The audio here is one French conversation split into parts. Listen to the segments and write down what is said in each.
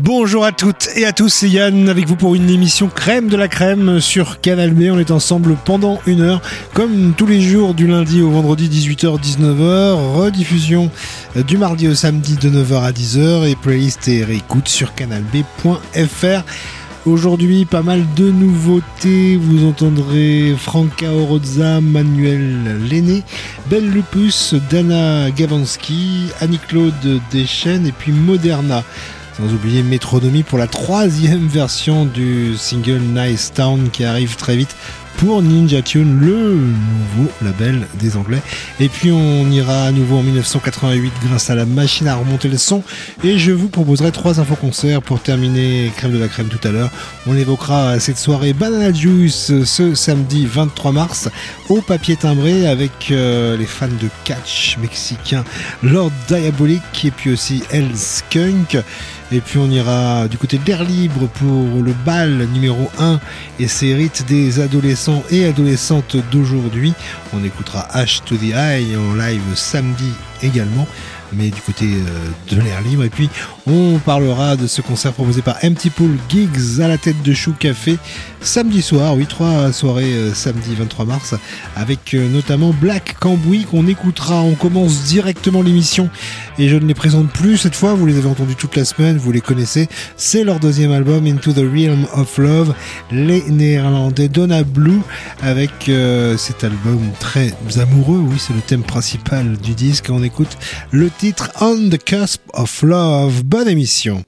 Bonjour à toutes et à tous, c'est Yann avec vous pour une émission crème de la crème sur Canal B. On est ensemble pendant 1 heure, comme tous les jours du lundi au vendredi 18h-19h, rediffusion du mardi au samedi de 9h à 10h et playlist et réécoute sur canalb.fr. Aujourd'hui, pas mal de nouveautés. Vous entendrez Franca Orozza, Manuel Lenné, Belle Lupus, Dana Gavanski, Annie-Claude Deschênes et puis Moderna. Sans oublier Métronomie pour la 3e version du single Nice Town qui arrive très vite pour Ninja Tune, le nouveau label des Anglais. Et puis on ira à nouveau en 1988 grâce à la machine à remonter le son. Et je vous proposerai 3 infos-concerts pour terminer crème de la crème tout à l'heure. On évoquera cette soirée Banana Juice ce samedi 23 mars au papier timbré avec les fans de catch mexicains Lord Diabolique et puis aussi El Skunk. Et puis on ira du côté de l'air libre pour le bal numéro 1 et ses rites des adolescents et adolescentes d'aujourd'hui. On écoutera H to the Eye en live samedi également, mais du côté de l'air libre. Et puis on parlera de ce concert proposé par Empty Pool Gigs à la tête de Chou Café samedi soir, 3 soirées samedi 23 mars avec notamment Black Cambouis qu'on écoutera. On commence directement l'émission et je ne les présente plus cette fois, vous les avez entendus toute la semaine, vous les connaissez. C'est leur 2e album Into the Realm of Love, les néerlandais Donna Blue avec cet album très amoureux, oui c'est le thème principal du disque. On écoute le titre On the Cusp of Love. Bonne émission.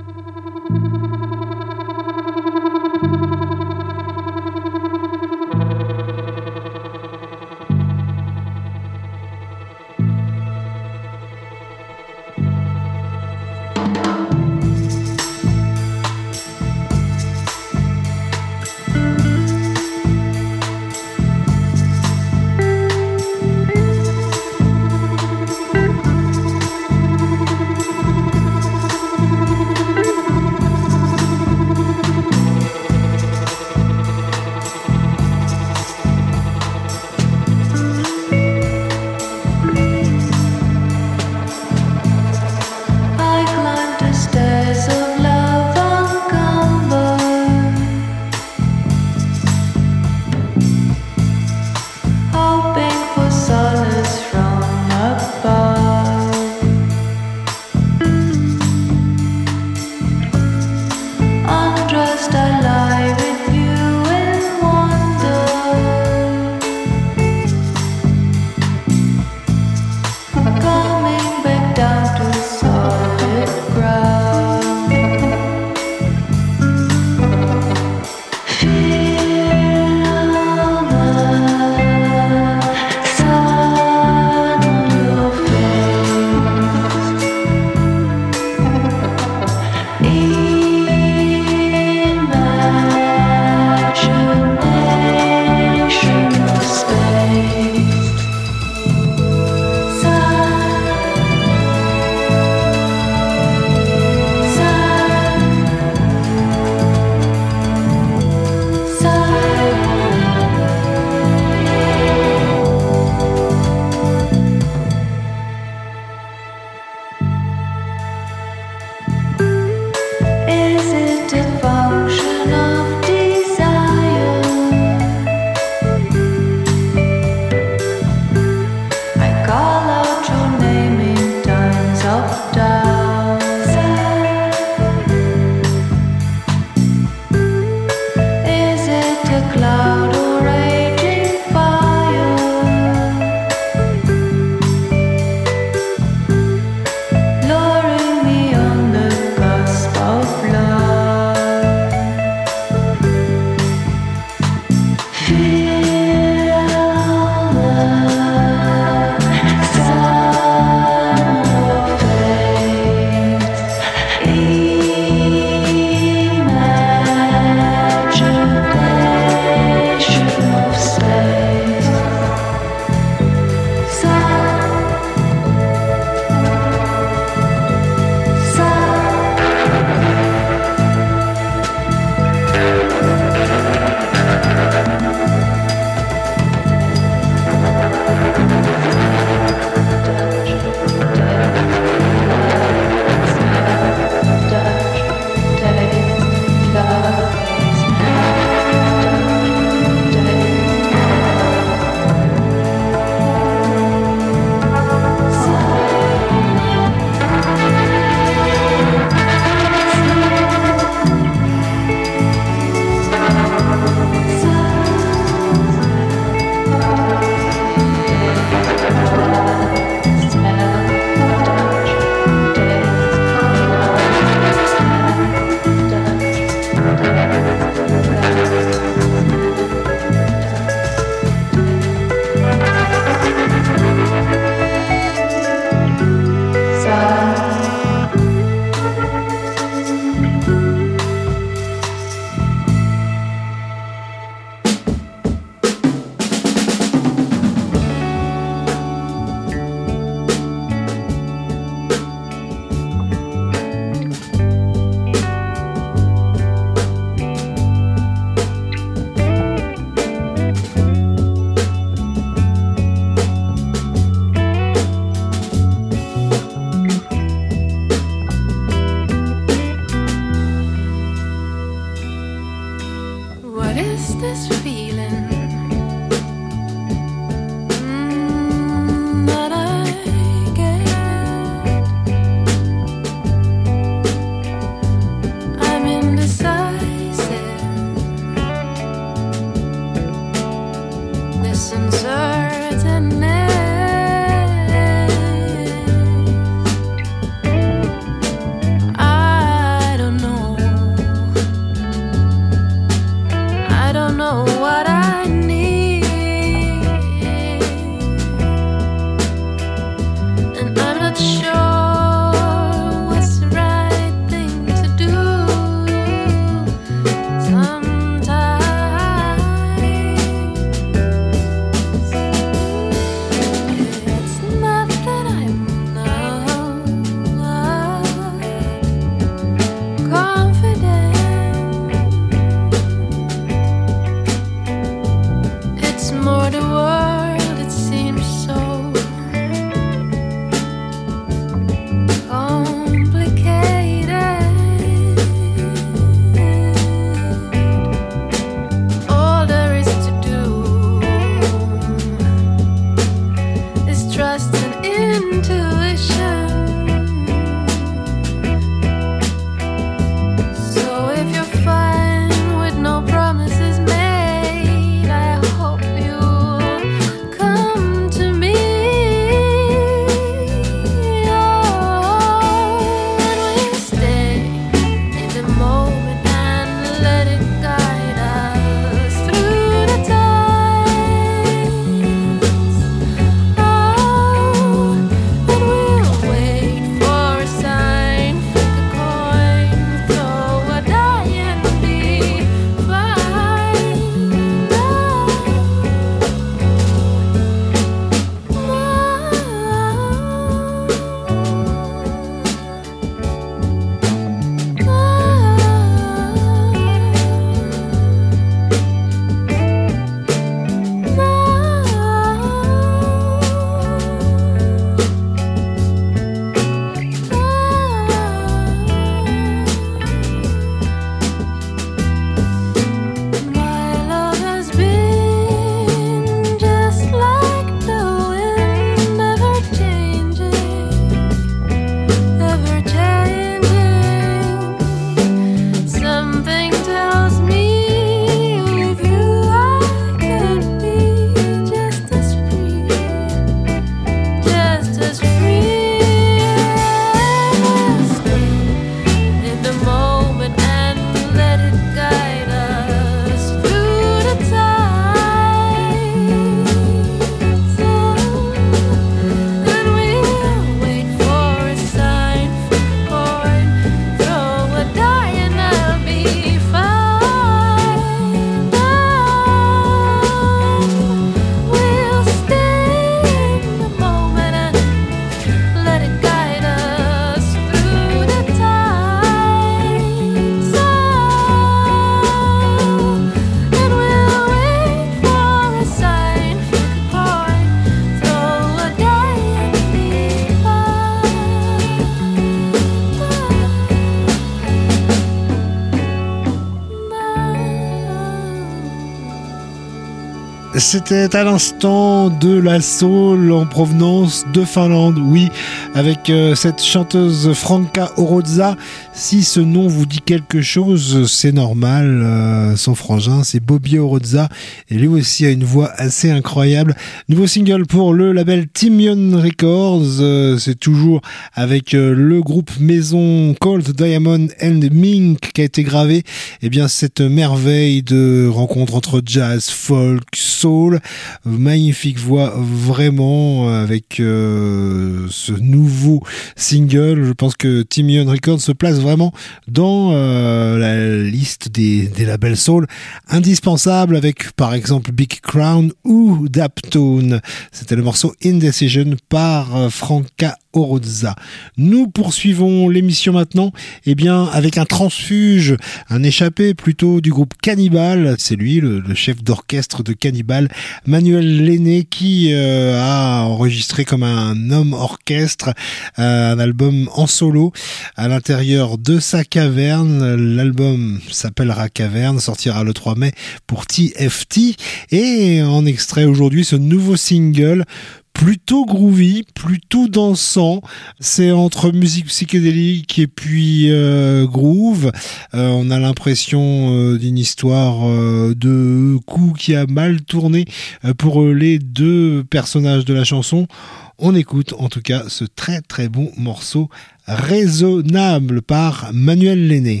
C'était à l'instant de la soul en provenance de Finlande, oui, avec cette chanteuse Franka Orozza. Si ce nom vous dit quelque chose, c'est normal, son frangin, c'est Bobby Orozza, et lui aussi a une voix assez incroyable. Nouveau single pour le label Timion Records, c'est toujours avec le groupe maison Cold Diamond and Mink qui a été gravé, et bien cette merveille de rencontre entre jazz, folk, soul, magnifique voix vraiment avec ce nouveau single. Je pense que Timion Records se place vraiment dans la liste des labels soul indispensables, avec par exemple Big Crown ou Daptone. C'était le morceau Indecision par Franka Orozza. Nous poursuivons l'émission maintenant, eh bien, avec un transfuge, un échappé plutôt du groupe Cannibal. C'est lui, le chef d'orchestre de Cannibal, Manuel Lenné, qui a enregistré comme un homme orchestre un album en solo à l'intérieur de sa caverne. L'album s'appellera Caverne, sortira le 3 mai pour TFT, et en extrait aujourd'hui ce nouveau single plutôt groovy, plutôt dansant. C'est entre musique psychédélique et puis groove. On a l'impression d'une histoire de coup qui a mal tourné pour les deux personnages de la chanson. On écoute en tout cas ce très très bon morceau Raisonnable par Manuel Lenné.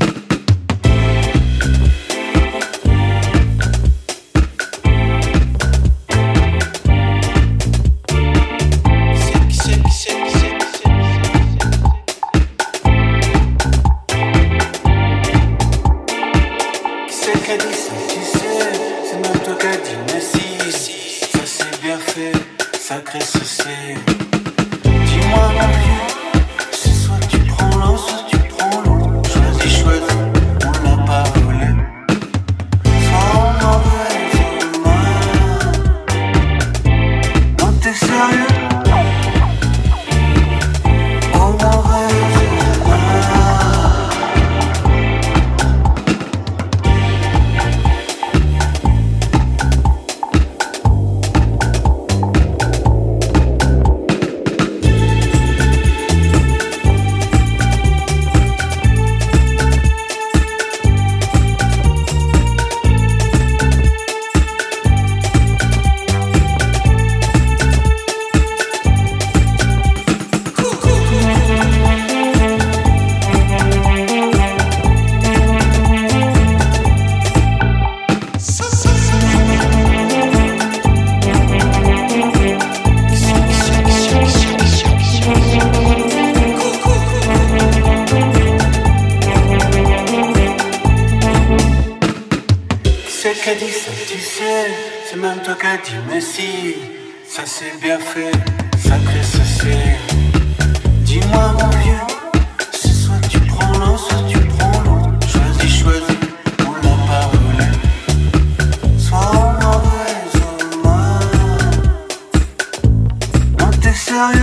Sacré souci. Dis-moi mon vieux, c'est soit tu prends l'un, soit tu prends l'autre. Choisis, on l'a pas volé. Soit on en veut, non t'es sérieux? Mais si, ça c'est bien fait, sacré ceci. Dis-moi mon vieux, c'est soit tu prends l'un, soit tu prends l'autre. Choisis, on l'a pas volé. Soit on en raisonne. Non t'es sérieux?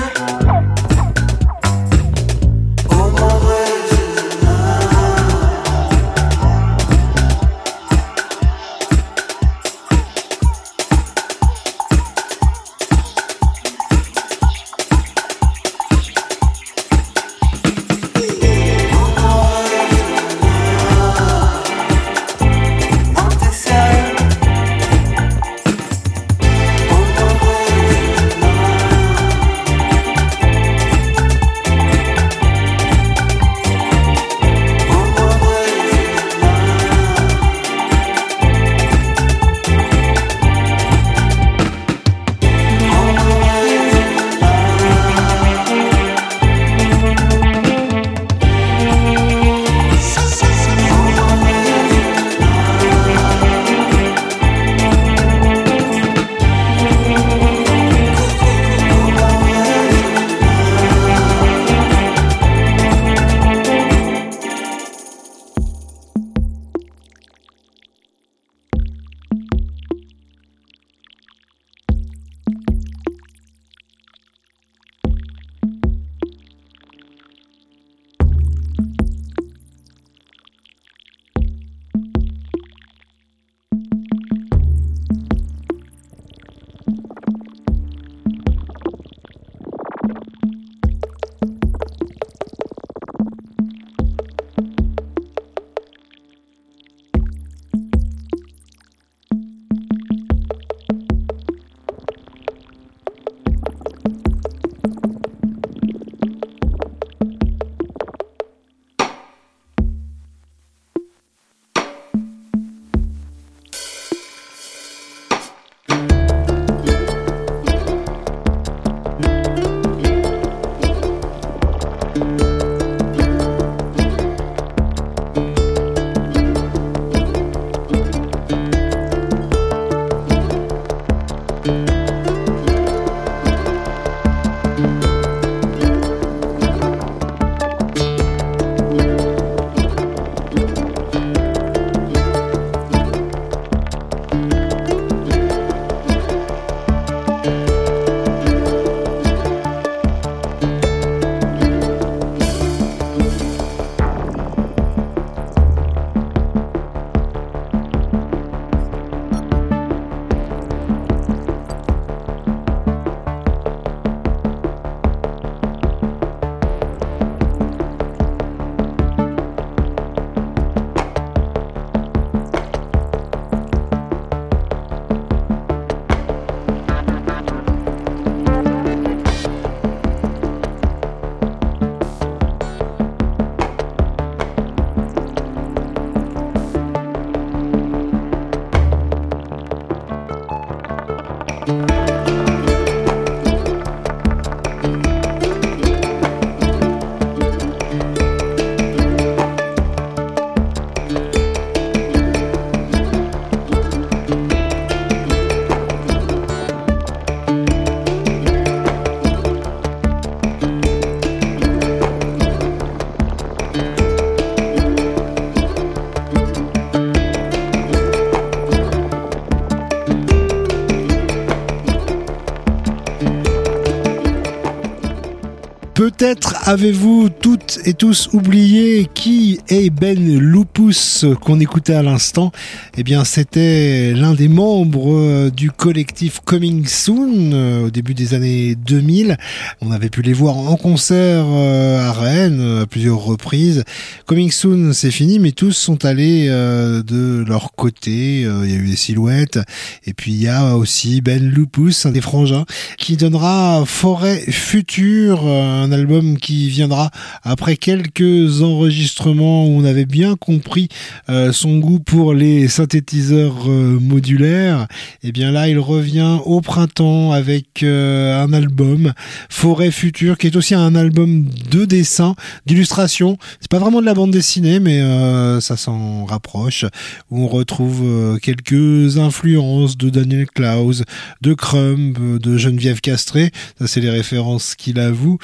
Peut-être avez-vous toutes et tous oublié qui est Ben Lupus qu'on écoutait à l'instant. Eh bien, c'était l'un des membres du collectif Coming Soon au début des années 2000. On avait pu les voir en concert à Rennes à plusieurs reprises. Coming Soon, c'est fini, mais tous sont allés de leur côté. Il y a eu des silhouettes. Et puis, il y a aussi Ben Lupus, un des frangins, qui donnera Forêt Future, un album qui viendra après quelques enregistrements où on avait bien compris son goût pour les synthétiseurs modulaires. Et bien là, il revient au printemps avec un album Forêt Future, qui est aussi un album de dessin, d'illustration. C'est pas vraiment de la bande dessinée, mais ça s'en rapproche, où on retrouve quelques influences de Daniel Klaus, de Crumb, de Geneviève Castré. Ça, c'est les références qu'il avoue.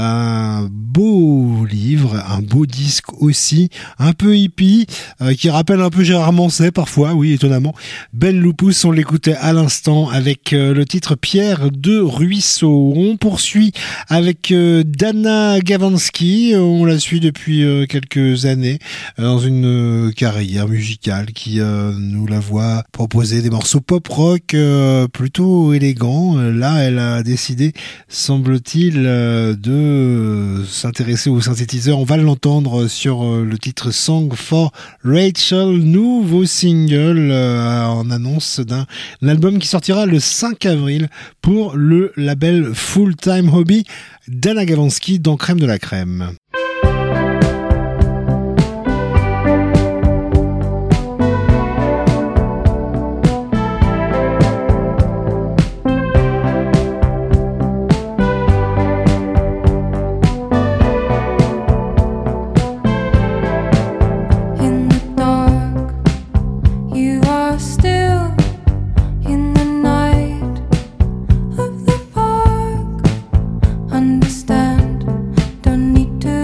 Un beau livre, un beau disque aussi, un peu hippie, qui rappelle un peu Gérard Manset parfois, oui, étonnamment. Ben Lupus, on l'écoutait à l'instant avec le titre Pierre de Ruisseau. On poursuit avec Dana Gavansky, on la suit depuis quelques années dans une carrière musicale qui nous la voit proposer des morceaux pop-rock plutôt élégants. Là, elle a décidé, semble-t-il, de s'intéresser aux synthétiseurs. On va l'entendre sur le titre Song for Rachel, nouveau single en annonce d'un album qui sortira le 5 avril pour le label Full Time Hobby. Dana Gavansky dans Crème de la Crème. Understand, don't need to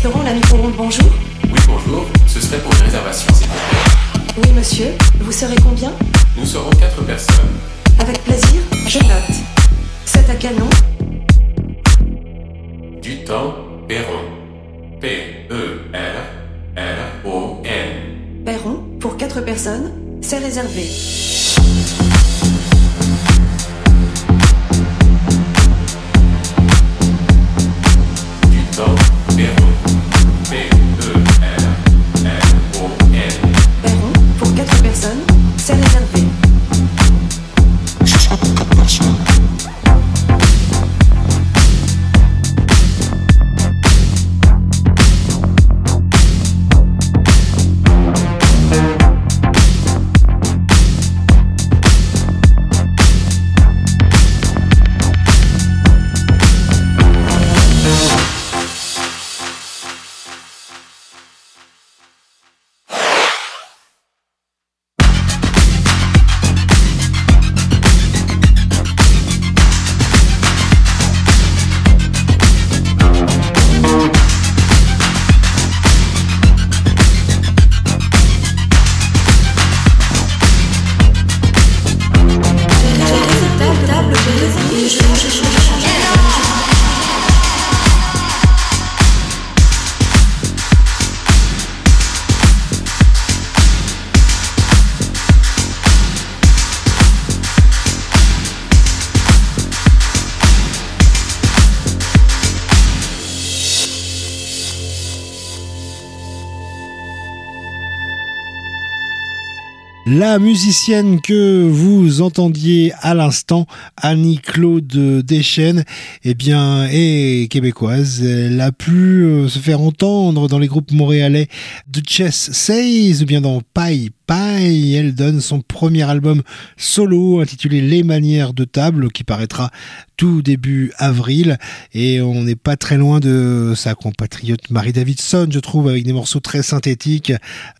restaurant La Micro-ondes, bonjour. Oui, bonjour. Ce serait pour une réservation, s'il vous plaît. Oui, monsieur. Vous serez combien? Nous serons 4 personnes. Avec plaisir, je note. C'est à quel nom? Du temps, Perron. P-E-R-R-O-N. Perron, pour 4 personnes, c'est réservé. Du temps, Perron. P-E-R-R-O-N. Perron, pour 4 personnes, c'est réservé. La musicienne que vous entendiez à l'instant, Annie-Claude Deschênes, eh bien, est québécoise. Elle a pu se faire entendre dans les groupes montréalais de Chess Says ou bien dans Paille. Elle donne son premier album solo intitulé Les Manières de Table qui paraîtra tout début avril et on n'est pas très loin de sa compatriote Marie Davidson, je trouve, avec des morceaux très synthétiques,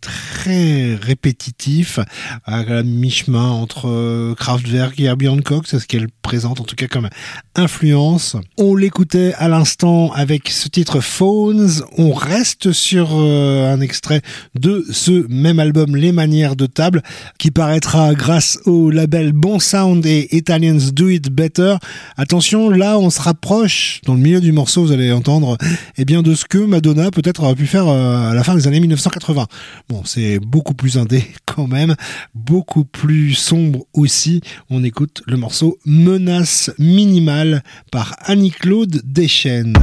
très répétitifs, à la mi-chemin entre Kraftwerk et Herbie Hancock, c'est ce qu'elle présente en tout cas comme influence. On l'écoutait à l'instant avec ce titre Phones. On reste sur un extrait de ce même album Les Manières de Table qui paraîtra grâce au label Bon Sound et Italians Do It Better. Attention, là on se rapproche dans le milieu du morceau, vous allez entendre eh bien de ce que Madonna peut-être aurait pu faire à la fin des années 1980. Bon, c'est beaucoup plus indé quand même, beaucoup plus sombre aussi. On écoute le morceau Menace minimale par Annie-Claude Deschênes.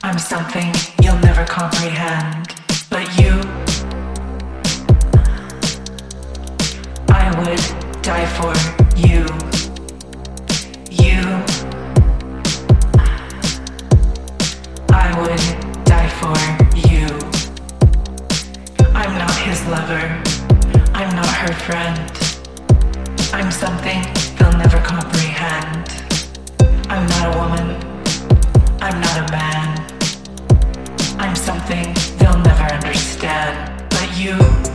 I'm something you'll never comprehend. But you, I would die for you. You, I would die for you. I'm not his lover. I'm not her friend. I'm something they'll never comprehend. I'm not a woman. I'm not a man. I'm something they'll never understand. But you,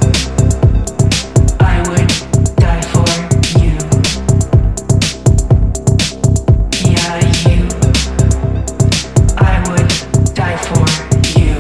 I would die for you. Yeah, you, I would die for you.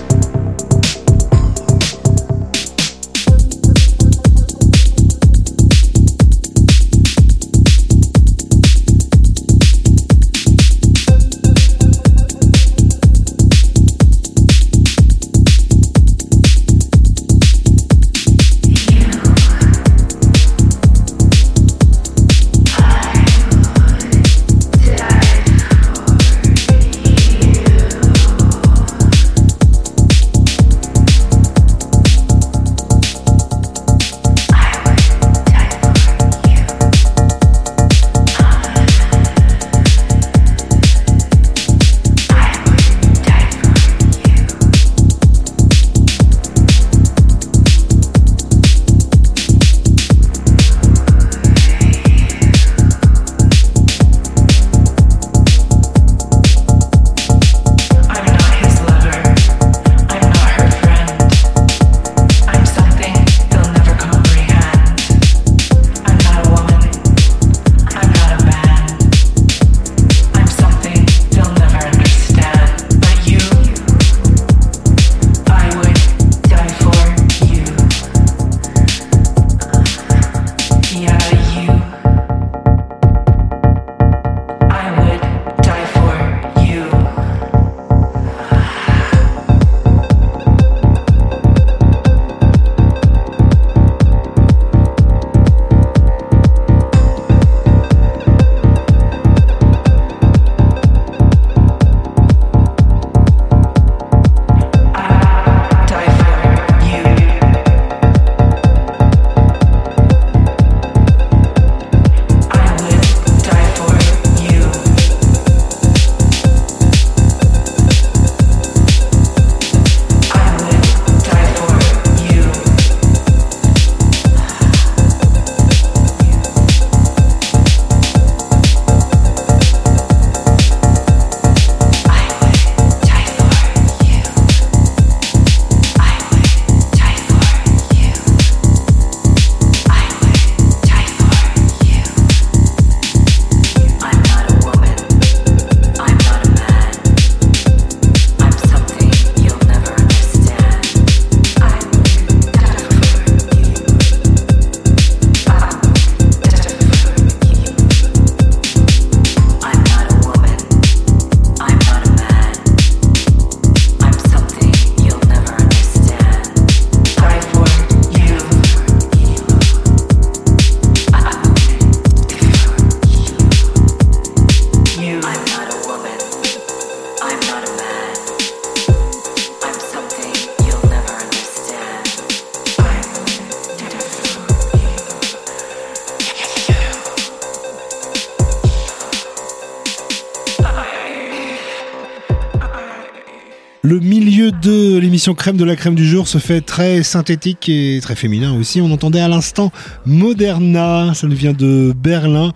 Le milieu de l'émission Crème de la Crème du jour se fait très synthétique et très féminin aussi. On entendait à l'instant Moderna, ça nous vient de Berlin.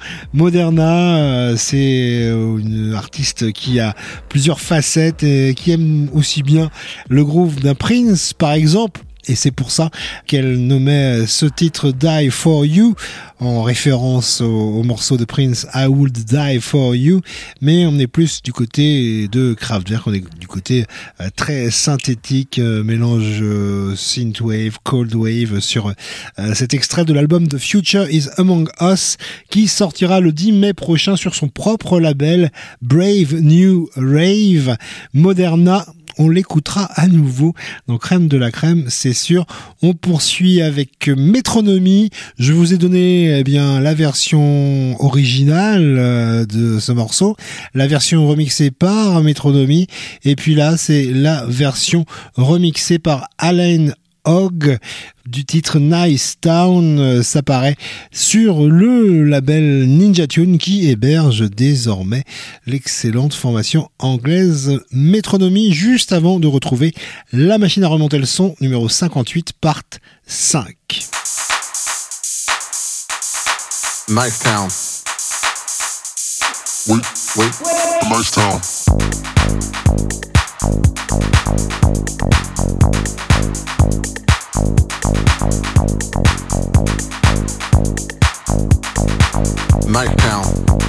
Moderna, c'est une artiste qui a plusieurs facettes et qui aime aussi bien le groove d'un Prince, par exemple. Et c'est pour ça qu'elle nommait ce titre Die For You en référence au morceau de Prince I Would Die For You. Mais on est plus du côté de Kraftwerk, on est du côté très synthétique, mélange synthwave, cold wave sur cet extrait de l'album The Future Is Among Us qui sortira le 10 mai prochain sur son propre label Brave New Rave. Moderna, on l'écoutera à nouveau dans Crème de la Crème, c'est sûr. On poursuit avec Métronomie. Je vous ai donné la version originale de ce morceau, la version remixée par Métronomie, et puis là c'est la version remixée par Alain Hogg du titre Nice Town. Ça paraît sur le label Ninja Tune qui héberge désormais l'excellente formation anglaise Métronomie, juste avant de retrouver la machine à remonter le son numéro 58 part 5. Nice Town. Wait, Nice Town. Nice Town.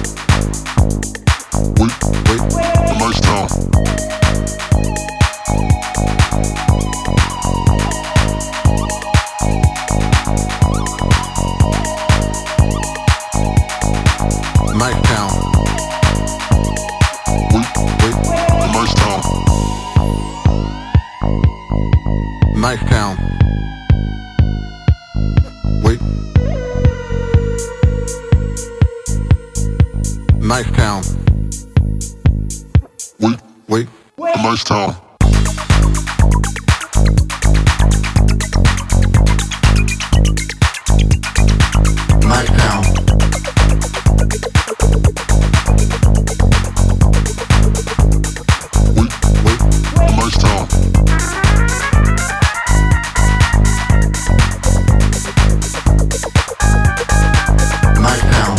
Wait, Nice Town. Nice Town. Wait, Nice Town. Nice Town. Wait. Nice Town. Wait, Nice Town. Nice Town. Wait, Nice Town. Nice Town.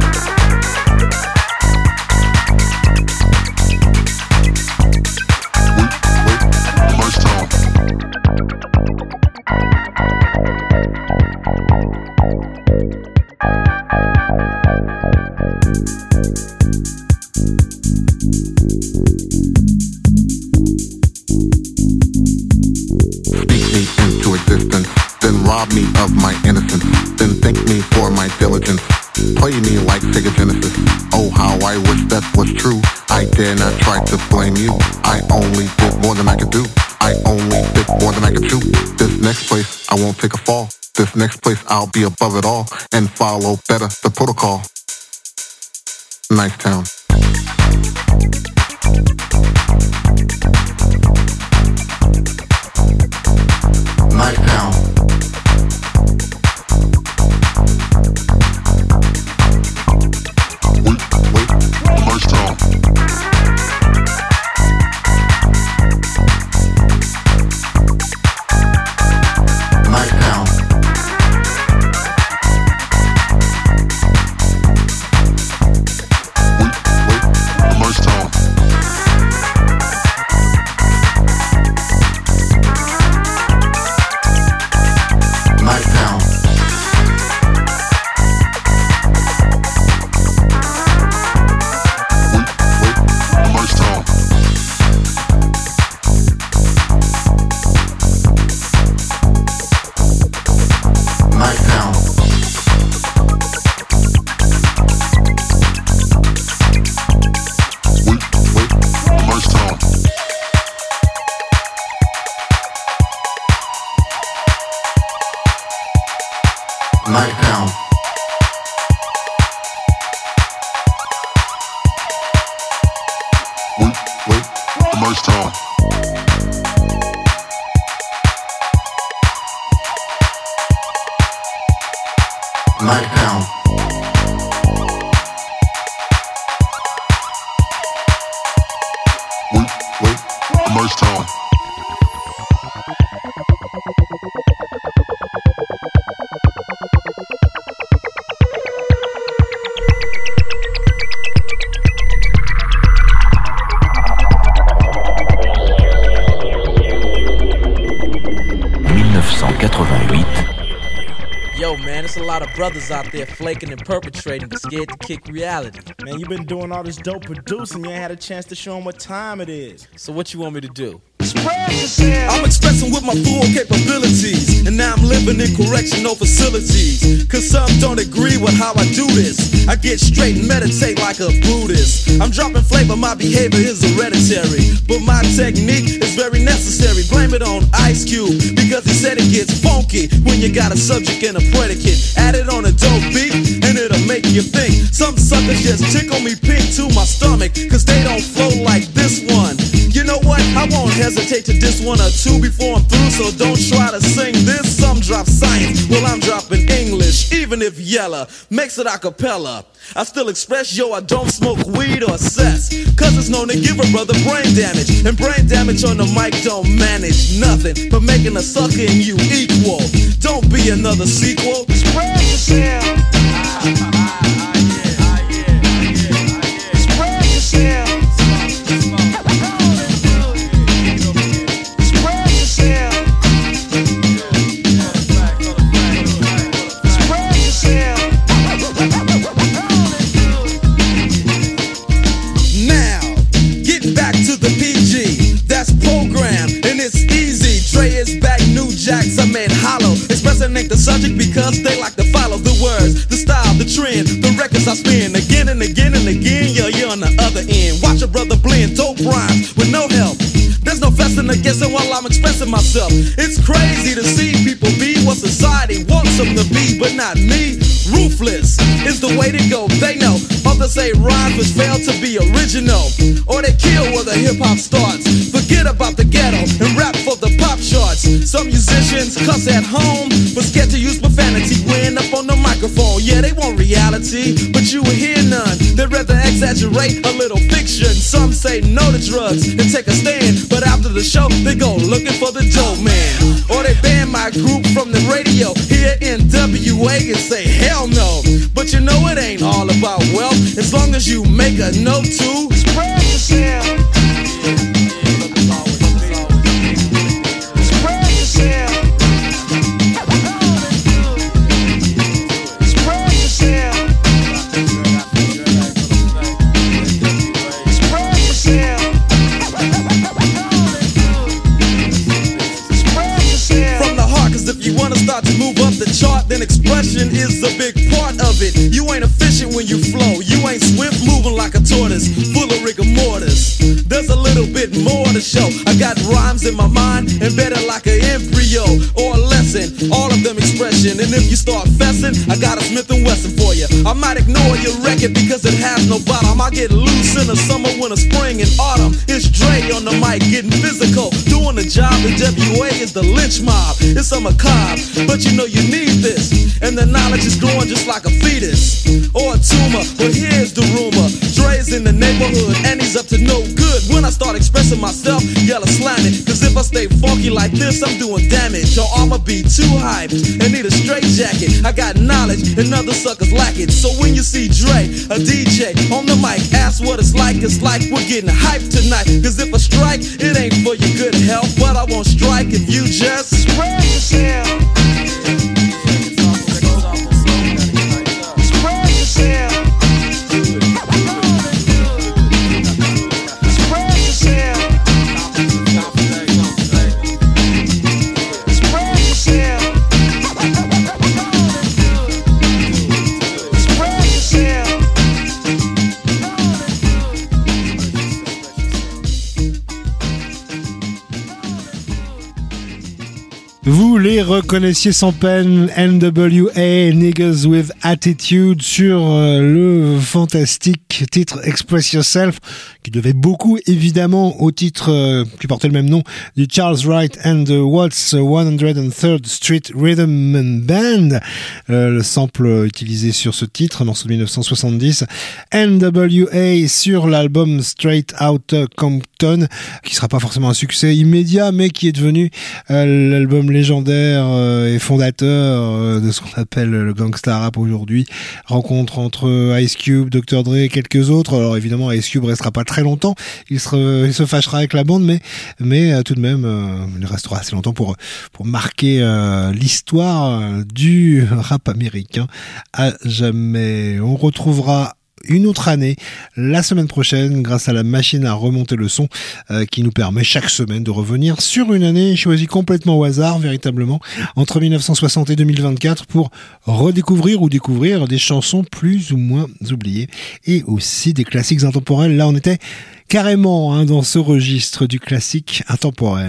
Rob me of my innocence, then thank me for my diligence. Play me like Sega Genesis. Oh, how I wish that was true. I dare not try to blame you. I only did more than I could do. I only did more than I could chew. This next place, I won't take a fall. This next place, I'll be above it all and follow better the protocol. Nice Town. Nice Town. Wait, Nice Town. Nice Town. Wait, Nice Town. Nice Town. Nice Town. Wait, Nice Town. Nice Town. Wait, Nice Town. Yo, man, there's a lot of brothers out there flaking and perpetrating but scared to kick reality. Man, you've been doing all this dope producing. You ain't had a chance to show them what time it is. So what you want me to do? Smoke I'm expressing with my full capabilities, and now I'm living in correctional facilities. Cause some don't agree with how I do this. I get straight and meditate like a Buddhist. I'm dropping flavor, my behavior is hereditary, but my technique is very necessary. Blame it on Ice Cube, because he said it gets funky when you got a subject and a predicate. Add it on a dope beat, and it'll make you think. Some suckers just tickle me pink to my stomach, cause they don't flow like this one. You know what? I won't hesitate to diss one or two before I'm through, so don't try to sing this. Some drop science, well I'm dropping English. Even if Yella makes it a cappella, I still express, yo, I don't smoke weed or cess, cause it's known to give a brother brain damage. And brain damage on the mic don't manage nothing but making a sucker and you equal. Don't be another sequel. Spread yourself. Spread yourself. Jacks, I made hollow. Expressing ain't the subject because they like to follow the words, the style, the trend, the records I spin again and again and again. Yeah, you're on the other end. Watch a brother blend dope rhymes with no help. There's no fussing or guessing while I'm expressing myself. It's crazy to see people be what society wants them to be, but not me. Ruthless is the way to go, they know. Others say rhymes which fail to be original, or they kill where the hip-hop starts. Forget about the ghetto and rap for the pop charts. Some musicians cuss at home, but scared to use profanity when up on the microphone. Yeah, they want reality, but you will hear none. They'd rather exaggerate a little fiction. Some say no to drugs and take a stand, but after the show, they go looking for the dope man. Or they ban my group from the radio here in WA and say hell no. But you know it ain't all about wealth, as long as you make a note to spread yourself. To move up the chart, then expression is a big part of it. You ain't efficient when you flow, you ain't swift moving like a tortoise, full of rigor mortis. There's a little bit more to show. I got rhymes in my mind, embedded like an embryo or a lesson, all of them expression. And if you start fessing, I got a Smith & Wesson for you. I might ignore your record because it has no bottom. I get loose in the summer, winter, spring, and autumn. It's Dre on the mic, getting physical, doing the job. The WA is the lynch mob. It's a macabre, but you know you need this, and the knowledge is growing just like a fetus or a tumor. But here's the rumor: Dre's in the neighborhood and he's up to no good. When I start expressing myself, yella slam it, cause if I stay funky like this, I'm doing damage. Or I'ma be too hyped and need a straight jacket. I got knowledge and other suckers lack it. So when you see Dre, a DJ on the mic, ask what it's like we're getting hyped tonight. Cause if I strike, it ain't for your good health, but I won't strike if you just spread yourself. Vous les reconnaissiez sans peine, NWA, Niggas with Attitude, sur le fantastique titre Express Yourself, qui devait beaucoup évidemment au titre qui portait le même nom du Charles Wright and the Watts 103rd Street Rhythm and Band, le sample utilisé sur ce titre, morceau de 1970. NWA sur l'album Straight Outta Compton, qui sera pas forcément un succès immédiat, mais qui est devenu l'album légendaire et fondateur de ce qu'on appelle le gangsta rap aujourd'hui. Rencontre entre Ice Cube, Dr. Dre et quelques autres. Alors évidemment, Ice Cube restera pas très longtemps. Il se fâchera avec la bande, mais tout de même, il restera assez longtemps pour marquer l'histoire du rap américain à jamais. On retrouvera une autre année la semaine prochaine grâce à la machine à remonter le son qui nous permet chaque semaine de revenir sur une année choisie complètement au hasard, véritablement, entre 1960 et 2024 pour redécouvrir ou découvrir des chansons plus ou moins oubliées et aussi des classiques intemporels. Là, on était carrément dans ce registre du classique intemporel.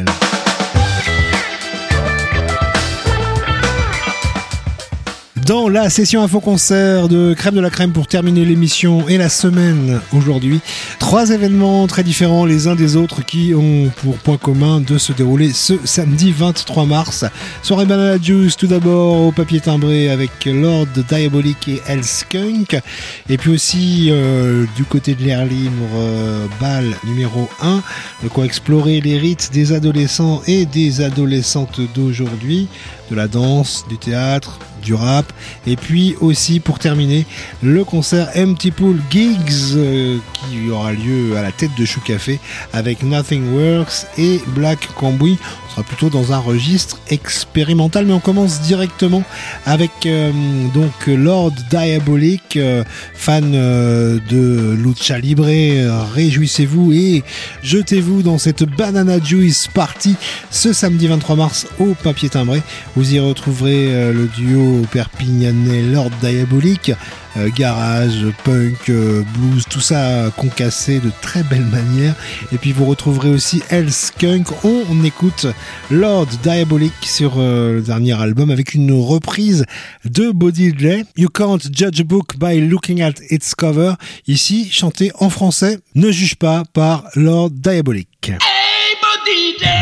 Dans la session info-concert de Crème de la Crème pour terminer l'émission et la semaine aujourd'hui, 3 événements très différents les uns des autres qui ont pour point commun de se dérouler ce samedi 23 mars. Soirée Banana Juice tout d'abord au papier timbré avec Lord Diabolic et El Skunk. Et puis aussi du côté de l'air libre, bal numéro 1, de quoi explorer les rites des adolescents et des adolescentes d'aujourd'hui, de la danse, du théâtre, du rap, et puis aussi pour terminer le concert Empty Pool Gigs qui aura lieu à la tête de Chou Café avec Nothing Works et Black Cambouis. On sera plutôt dans un registre expérimental, mais on commence directement avec donc Lord Diabolic, fan de Lucha Libre. Réjouissez-vous et jetez-vous dans cette Banana Juice Party ce samedi 23 mars au papier timbré. Vous y retrouverez le duo perpignanais Lord Diabolic, garage, punk, blues, tout ça concassé de très belle manière. Et puis vous retrouverez aussi El Skunk. On écoute Lord Diabolic sur le dernier album avec une reprise de Buddy J. You can't judge a book by looking at its cover. Ici, chanté en français, Ne juge pas par Lord Diabolic. Hey Buddy J.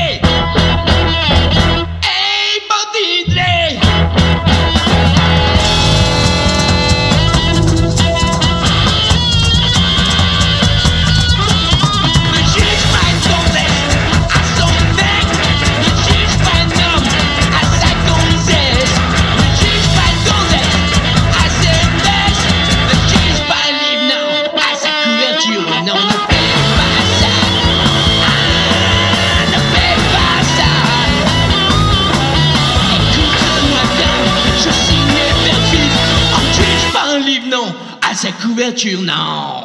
Hey Buddy J. Sa couverture, non.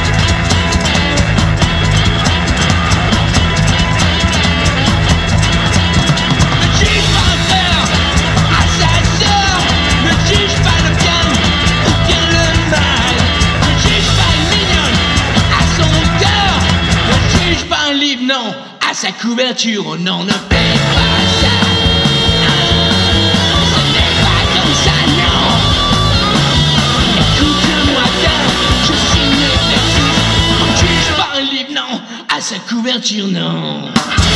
Ne juge pas un frère à sa sœur, ne juge pas le bien ou bien le mal, ne juge pas une mignonne à son cœur, ne juge pas un livre, non, à sa couverture, oh non, ne fais pas ça. Ce n'est pas comme ça, non. Je signe l'exercice, on juge pas un livre, non, à sa couverture, non.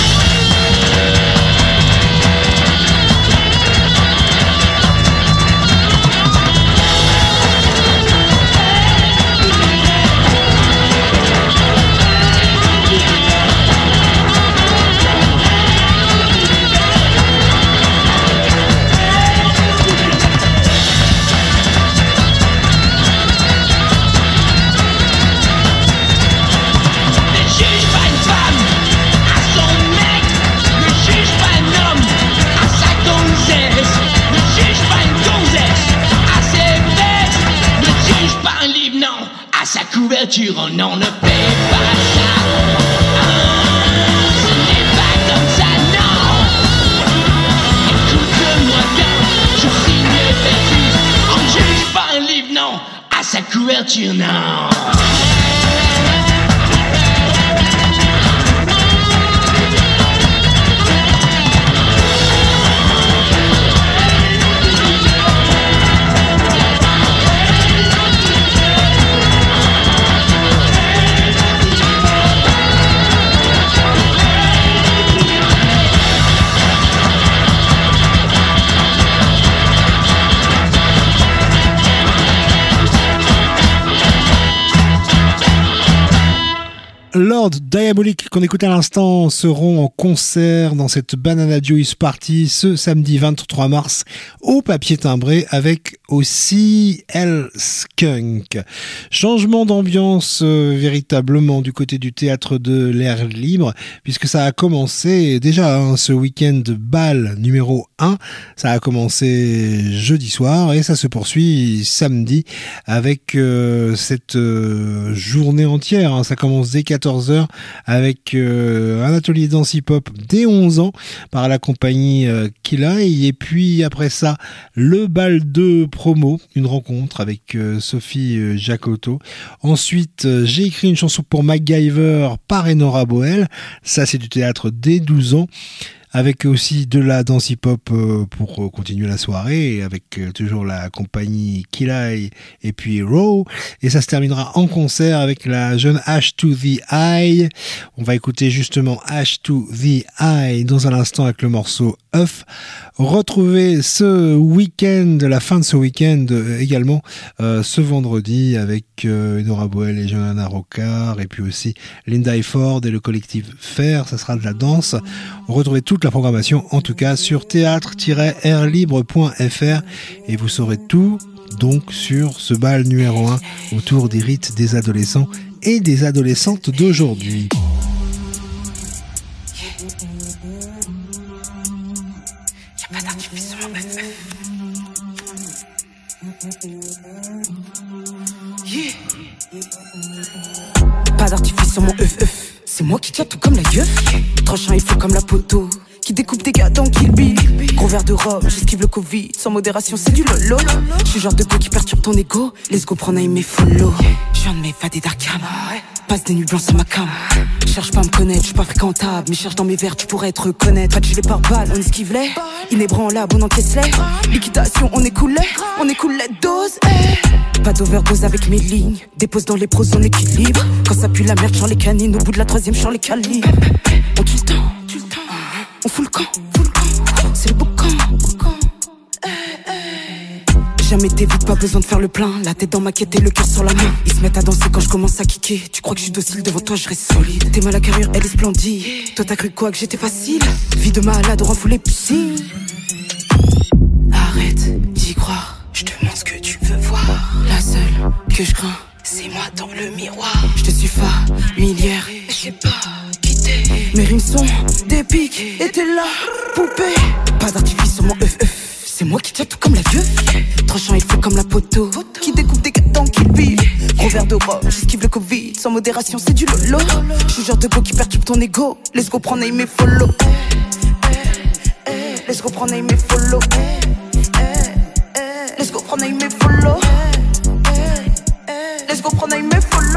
Couverture, oh non, ne fais pas ça. Ce n'est pas comme ça, non. Écoute-moi bien, je signe l'exercice. On ne juge pas un livre, non, à sa couverture, non. World, Diabolique qu'on écoute à l'instant seront en concert dans cette Banana Juice Party ce samedi 23 mars au papier timbré avec aussi El Skunk. Changement d'ambiance véritablement du côté du théâtre de l'air libre puisque ça a commencé déjà ce week-end bal numéro 1, ça a commencé jeudi soir et ça se poursuit samedi avec cette journée entière, ça commence dès 14h avec un atelier danse hip-hop dès 11 ans par la compagnie Kilai et puis après ça le bal de promo, une rencontre avec Sophie Jacoto. Ensuite j'ai écrit une chanson pour MacGyver par Enora Boel, ça c'est du théâtre dès 12 ans avec aussi de la danse hip-hop pour continuer la soirée, avec toujours la compagnie Kilai et puis Raw, et ça se terminera en concert avec la jeune Ash to the Eye. On va écouter justement Ash to the Eye dans un instant avec le morceau Huff. Retrouvez ce week-end, la fin de ce week-end également, ce vendredi avec Nora Boel et Johanna Rocard et puis aussi Linda Ford et le collectif Faire, ça sera de la danse. Retrouvez toute la programmation en tout cas sur théâtre-airlibre.fr et vous saurez tout donc sur ce bal numéro 1 autour des rites des adolescents et des adolescentes d'aujourd'hui. Pas d'artifice sur mon FF. Yeah. Pas d'artifice sur mon FF. C'est moi qui tire tout comme la gueule. Tranchant il faut comme la poteau qui découpe des gars dans Kill Bill. Gros verre de rhum, j'esquive le Covid. Sans modération, c'est du lolo. J'suis genre de go qui perturbe ton ego. Let's go prendre un mes follow. J'viens de m'évader d'Arkham. Passe des nuits blanches sur ma cam. Cherche pas à me connaître, j'suis pas fréquentable. Mais cherche dans mes verres, tu pourrais te reconnaître. Pas de gilet par balle, on esquive les inébranlable, on encaisse les liquidation, on écoule les doses. Pas d'overdose avec mes lignes. Dépose dans les pros, on équilibre. Quand ça pue la merde, j'en les canines. Au bout de la troisième, j'en les calibres. On tue le temps. On fout le camp, c'est le beau camp. Jamais t'es vite, pas besoin de faire le plein. La tête dans ma quête et le cœur sur la main. Ils se mettent à danser quand je commence à kicker. Tu crois que je suis docile, devant toi je reste solide. T'es mal à carrure, elle est splendide. Toi t'as cru quoi, que j'étais facile? Vie de malade, rend fou les piscines. Arrête d'y croire, je te montre ce que tu veux voir. La seule que je crains, c'est moi dans le miroir. Je te suis familière, je sais pas. Mes rimes sont des pics et t'es là, poupée. Pas d'artifice sur mon FF. C'est moi qui tire tout comme la gueule. Tranchant il faut comme la poteau qui découpe des gars dans Kill Bill. Gros verre de rhum, j'esquive le Covid. Sans modération c'est du lolo. J'suis genre de go qui perturbe ton ego. Let's go prendre aim et follow. Let's go prendre aim et follow. Let's go prendre aim et follow. Let's go prendre aim et follow.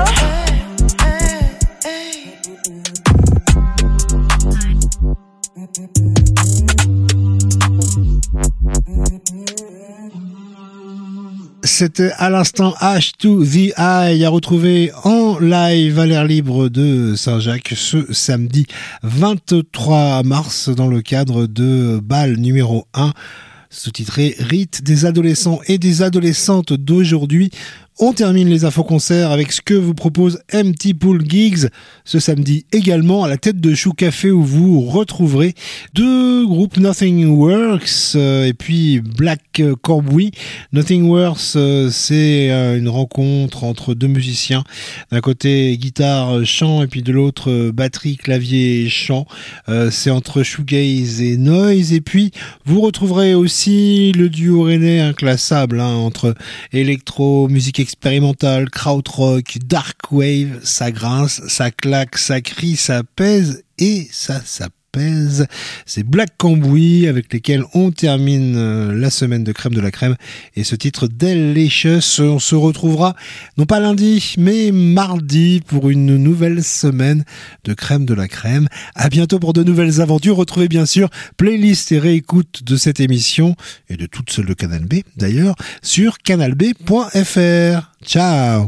C'était à l'instant Ash to the Eye à retrouver en live à l'air libre de Saint-Jacques ce samedi 23 mars dans le cadre de bal numéro 1 sous-titré Rite des adolescents et des adolescentes d'aujourd'hui. On termine les infos-concerts avec ce que vous propose Empty Pool Gigs ce samedi également à la tête de Chou Café où vous retrouverez deux groupes Nothing Works et puis Black Cambouis. Nothing Works c'est une rencontre entre deux musiciens, d'un côté guitare, chant et puis de l'autre batterie, clavier et chant. C'est entre shoegaze et noise et puis vous retrouverez aussi le duo rennais inclassable entre électro, musique expérimental, krautrock, dark wave, ça grince, ça claque, ça crie, ça pèse et ça pèse. C'est Black Cambouis avec lesquels on termine la semaine de Crème de la Crème et ce titre Delicious. On se retrouvera non pas lundi mais mardi pour une nouvelle semaine de Crème de la Crème. À bientôt pour de nouvelles aventures. Retrouvez bien sûr playlist et réécoute de cette émission et de toutes celles de Canal B d'ailleurs sur canalb.fr. Ciao.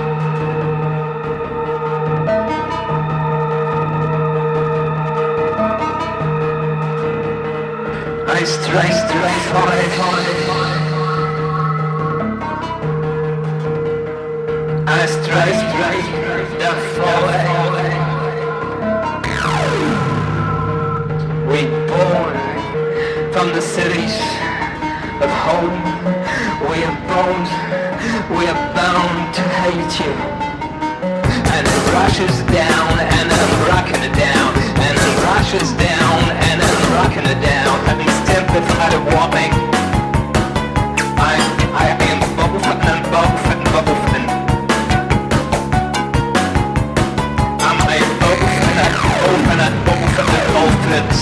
I strike the forest. I strike the forest. Reborn from the cities of home, we are bound to hate you. And it rushes down, and I'm rocking it down, and it rushes down, and I'm rocking it down. Having simplified warming, I am both and both and both and I'm a both and both and both and both and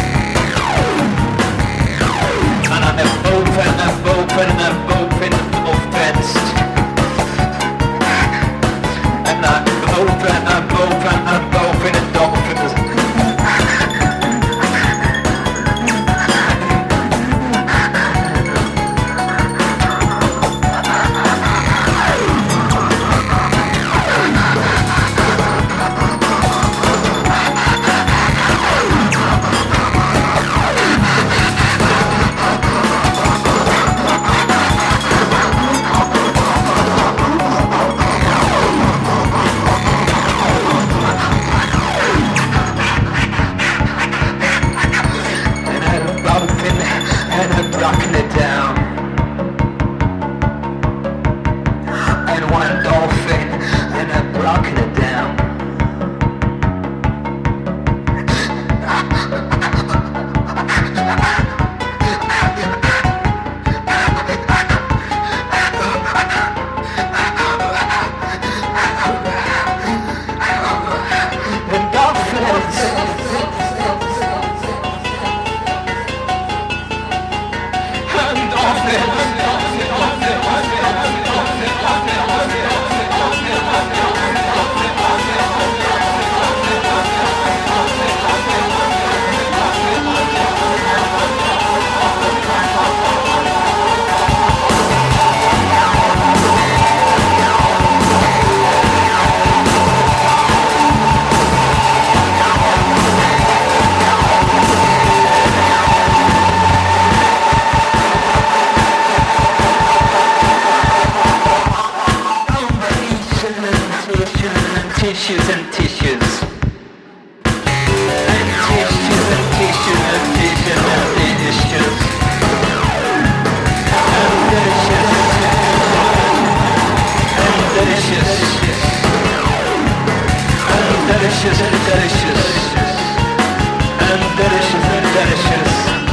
I'm a both and both and both and both and I'm both and both and both and dolphins. Rocking it down, and one dolphin, and I'm rocking it down. The dolphins. Tissues and tissues and tissues and tissues and tissues and tissues and delicious and delicious and delicious and delicious and delicious and delicious.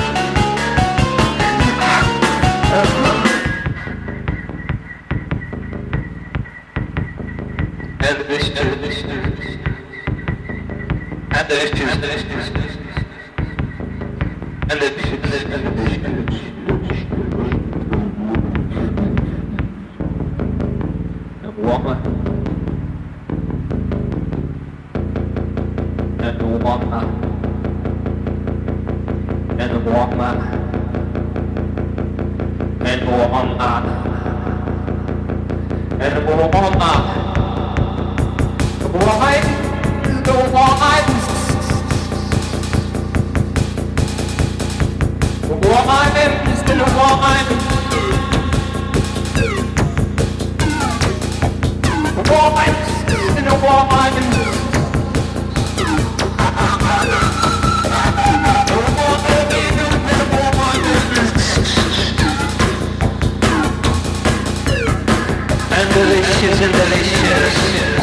Delicious and delicious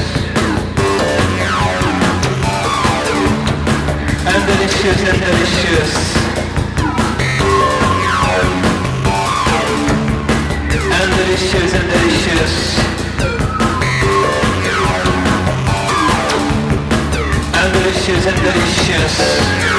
and delicious and delicious and delicious and delicious and delicious and delicious.